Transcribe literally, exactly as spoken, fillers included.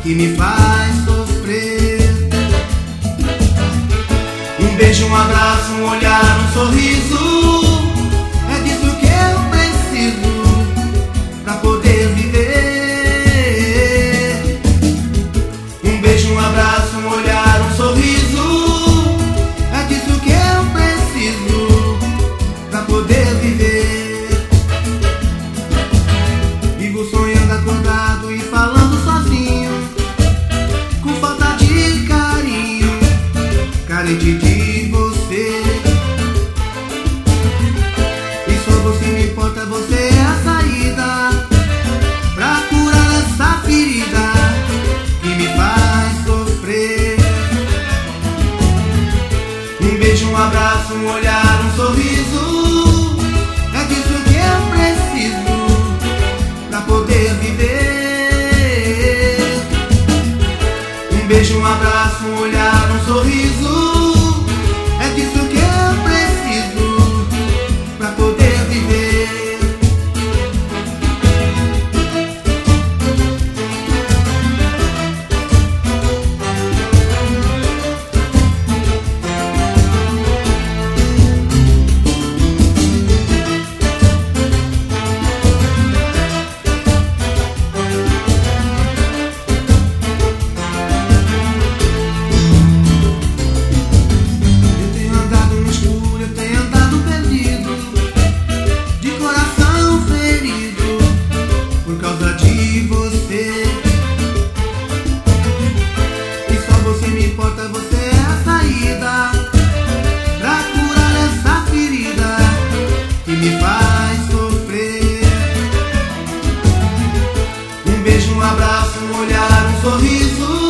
que me faz sofrer. Um beijo, um abraço, um olhar, um sorriso, é disso que eu preciso pra poder viver. Um beijo, um abraço, um olhar, um sorriso, é disso que eu preciso pra poder viver. Vivo sonhando acordado e falando sozinho, com falta de carinho, carente de você. E só você me importa, você é a saída pra curar essa ferida que me faz sofrer. Um beijo, um abraço, um olhar, um sorriso, é disso que eu preciso pra poder viver. Um beijo, um abraço, um olhar, um sorriso, é disso que eu preciso pra poder viver. Você é a saída pra curar essa ferida que me faz sofrer. Um beijo, um abraço, um olhar, um sorriso,